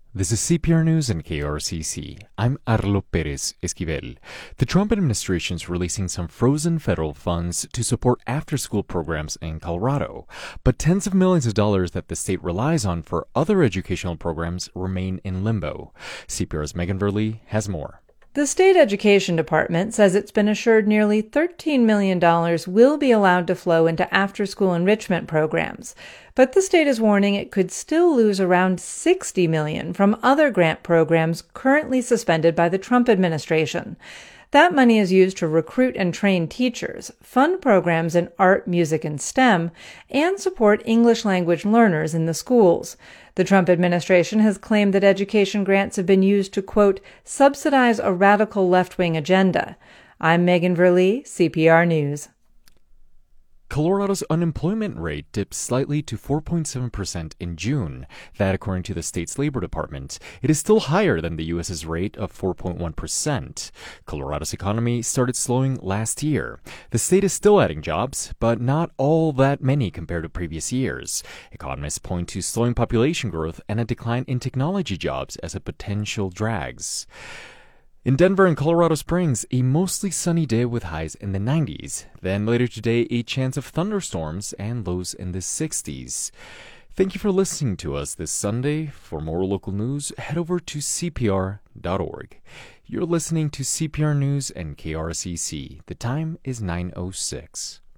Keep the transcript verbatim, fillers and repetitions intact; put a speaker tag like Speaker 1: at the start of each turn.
Speaker 1: This is C P R News and K R C C. I'm Arlo Perez Esquivel. The Trump administration is releasing some frozen federal funds to support after-school programs in Colorado, but tens of millions of dollars that the state relies on for other educational programs remain in limbo. C P R's Megan Verlee has more.
Speaker 2: The state education department says it's been assured nearly thirteen million dollars will be allowed to flow into after-school enrichment programs, but the state is warning it could still lose around sixty million dollars from other grant programs currently suspended by the Trump administration. That money is used to recruit and train teachers, fund programs in art, music, and STEM, and support English language learners in the schools. The Trump administration has claimed that education grants have been used to, quote, subsidize a radical left-wing agenda. I'm Megan Verlee, C P R News.
Speaker 1: Colorado's unemployment rate dipped slightly to four point seven percent in June. That, according to the state's Labor Department. It is still higher than the U S's rate of four point one percent. Colorado's economy started slowing last year. The state is still adding jobs, but not all that many compared to previous years. Economists point to slowing population growth and a decline in technology jobs as a potential drags. In Denver and Colorado Springs, a mostly sunny day with highs in the nineties. Then later today, a chance of thunderstorms and lows in the sixties. Thank you for listening to us this Sunday. For more local news, head over to C P R dot org. You're listening to C P R News and K R C C. The time is nine oh six.